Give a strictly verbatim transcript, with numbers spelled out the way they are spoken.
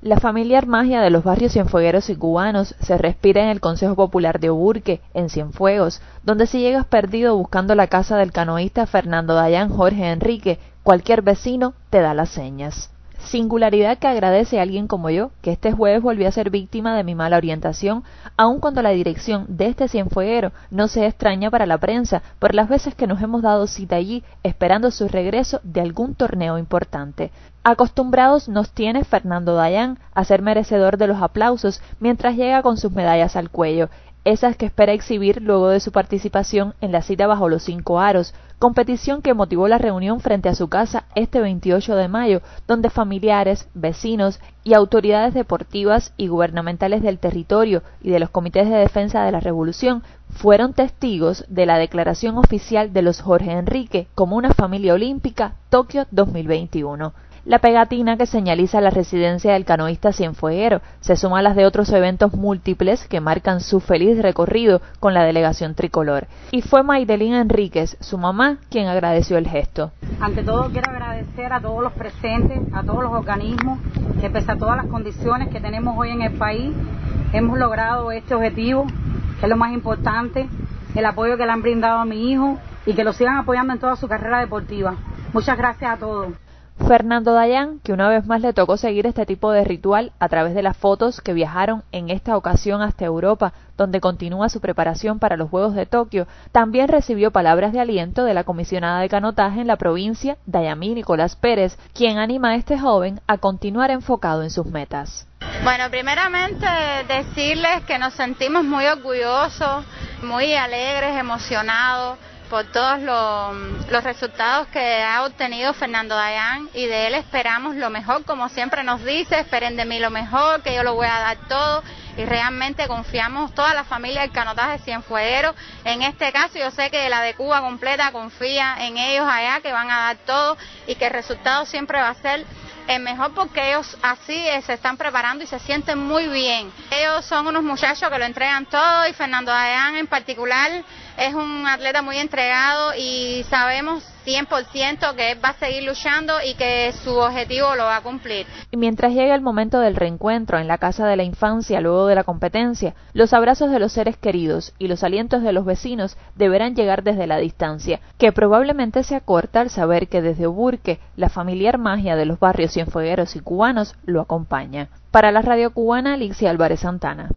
La familiar magia de los barrios cienfuegueros y cubanos se respira en el Consejo Popular de Oburque, en Cienfuegos, donde si llegas perdido buscando la casa del canoísta Fernando Dayan Jorge Enrique, cualquier vecino te da las señas. Singularidad que agradece a alguien como yo, que este jueves volví a ser víctima de mi mala orientación, aun cuando la dirección de este cienfueguero no se extraña para la prensa por las veces que nos hemos dado cita allí esperando su regreso de algún torneo importante. Acostumbrados nos tiene Fernando Dayan a ser merecedor de los aplausos mientras llega con sus medallas al cuello, esas que espera exhibir luego de su participación en la cita bajo los cinco aros, competición que motivó la reunión frente a su casa este veintiocho de mayo, donde familiares, vecinos y autoridades deportivas y gubernamentales del territorio y de los comités de defensa de la revolución fueron testigos de la declaración oficial de los Jorge Enrique como una familia olímpica Tokio dos mil veintiuno. La pegatina que señaliza la residencia del canoísta cienfueguero se suma a las de otros eventos múltiples que marcan su feliz recorrido con la delegación tricolor. Y fue Maydelín Enríquez, su mamá, quien agradeció el gesto. Ante todo quiero agradecer a todos los presentes, a todos los organismos, que pese a todas las condiciones que tenemos hoy en el país, hemos logrado este objetivo, que es lo más importante, el apoyo que le han brindado a mi hijo y que lo sigan apoyando en toda su carrera deportiva. Muchas gracias a todos. Fernando Dayan, que una vez más le tocó seguir este tipo de ritual a través de las fotos que viajaron en esta ocasión hasta Europa, donde continúa su preparación para los Juegos de Tokio, también recibió palabras de aliento de la comisionada de canotaje en la provincia, Dayamí Nicolás Pérez, quien anima a este joven a continuar enfocado en sus metas. Bueno, primeramente decirles que nos sentimos muy orgullosos, muy alegres, emocionados por todos los, los resultados que ha obtenido Fernando Dayan, y de él esperamos lo mejor, como siempre nos dice, esperen de mí lo mejor, que yo lo voy a dar todo, y realmente confiamos toda la familia del canotaje cienfueguero. En este caso yo sé que la de Cuba completa confía en ellos allá, que van a dar todo y que el resultado siempre va a ser el mejor, porque ellos así eh, se están preparando y se sienten muy bien. Ellos son unos muchachos que lo entregan todo, y Fernando Dayan en particular es un atleta muy entregado, y sabemos cien por ciento que él va a seguir luchando y que su objetivo lo va a cumplir. Y mientras llega el momento del reencuentro en la casa de la infancia luego de la competencia, los abrazos de los seres queridos y los alientos de los vecinos deberán llegar desde la distancia, que probablemente se acorta al saber que desde Oburque la familiar magia de los barrios cienfuegueros y cubanos lo acompaña. Para la Radio Cubana, Alixia Álvarez Santana.